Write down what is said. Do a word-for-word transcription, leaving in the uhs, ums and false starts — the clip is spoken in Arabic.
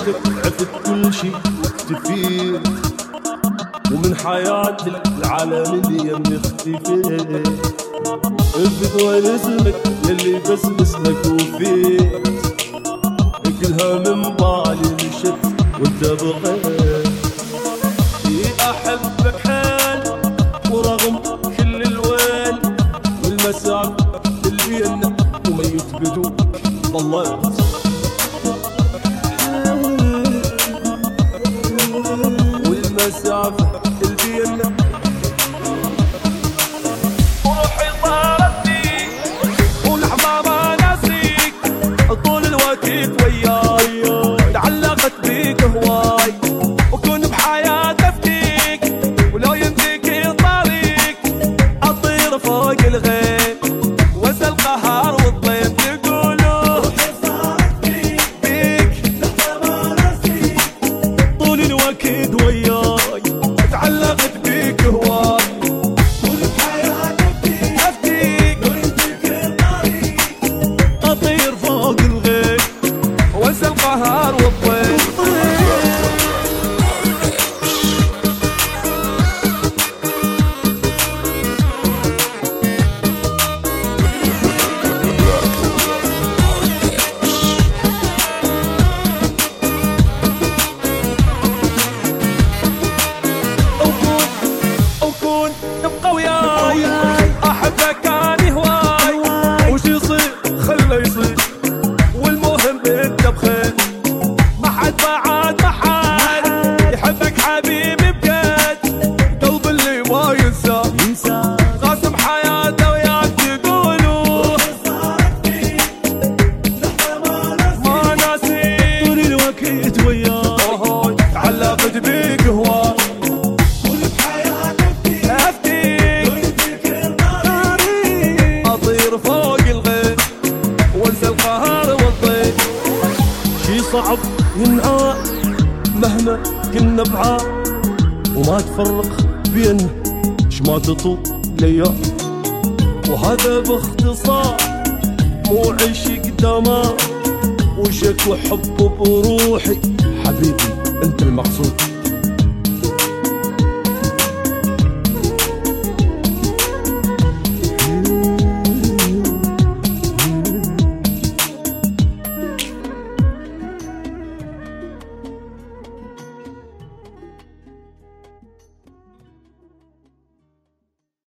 عشقك عفت كل شي واختفيت، ومن حياتي العالم اللي يمي اختفيت. بدون اسمك يلي بس اسمك وفيت، كلها من بالي مشت وانت بغيت. احبك حيل ورغم كل الويل والمسافة اللي بينا وميت بدونك ضليت. والمسافة اللي بينا وروحي طارتني ولحظة ما ناسيك، طول الوقت وياي تعلقت بيك هواي، وكون بحياتي فيك ولو يمديك طريق اطير فوق الغيم وانسى القهر والضيم. تقولوا روحي صارت بيك لحظة ما ناسيك، طول الوقت وياي تعلقت بيك هواي، كون بحياتي فيك ولو يمديك طريق اطير فوق الغيم وانسى القهر والضيم. وكون تبقى وياي احبك كان هواي، وش يصير خله يصير، والمهم انت بخير. ما حد بعد ما حد يحبك حبيبي بجد، قلب اللي ما ينسى قاسم حياته وياك. تقولوا ما ناسي طول الوقت وياك تعلقت بيك هواي، اطير فوق الغيم وانسى القهر والضيم. شي صعب ينعاد مهما كنا بعاد، وما تفرق بينا شما تطول ليال. وهذا باختصار مو عشق دمار، وشك وحب بروحي حبيبي انت المقصود.